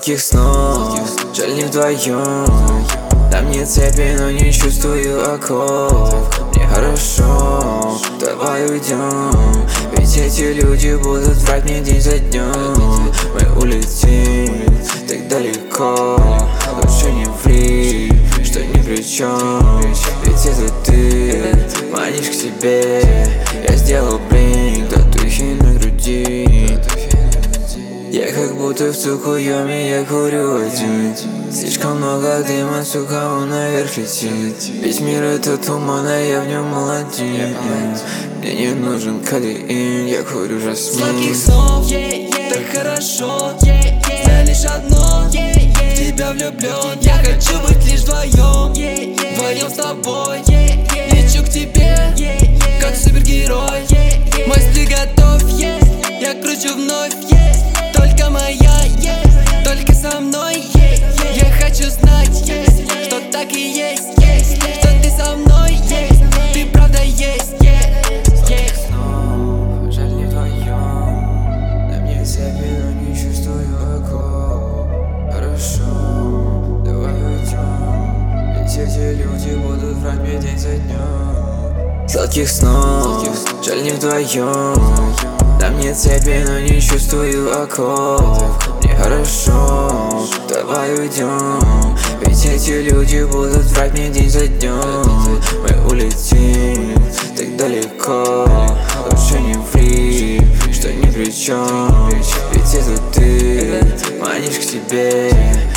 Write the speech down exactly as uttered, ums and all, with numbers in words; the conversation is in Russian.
Сладких снов, жаль не вдвоем. Там нет цепи, но не чувствую оков. Мне хорошо, давай уйдем. Ведь эти люди будут врать мне день за днем. Мы улетим так далеко. Лучше не ври, что ни при чем. Ведь это ты манишь к себе. Я сделал блинк, татухи на груди. Я как будто в цукуёме, я курю один. Слишком много дыма, сука, он наверх летит. Весь мир это туман, а я в нем молодец. Мне не нужен кадеин, я курю жасмин. Сладких снов, так хорошо. Знаю лишь одно, в тебя влюблен. Я хочу быть лишь вдвоем, вдвоем с тобой. Лечу к тебе, как супергерой. Мой стиль готов, я кручу вновь. Только моя, только со мной. Я хочу знать, что так и есть, что ты со мной, ты правда есть. Снов, жаль не вдвоем. На мне цепи, но не чувствую оков. Хорошо, давай уйдем. Ведь эти люди будут врать мне день за днем. Сладких снов, жаль не вдвоем. Там нет цепи, но не чувствую оков. Мне хорошо, давай уйдем. Ведь эти люди будут врать мне день за днем. Мы улетим так далеко. Лучше не ври, что ни при чем. Ведь это ты манишь к себе.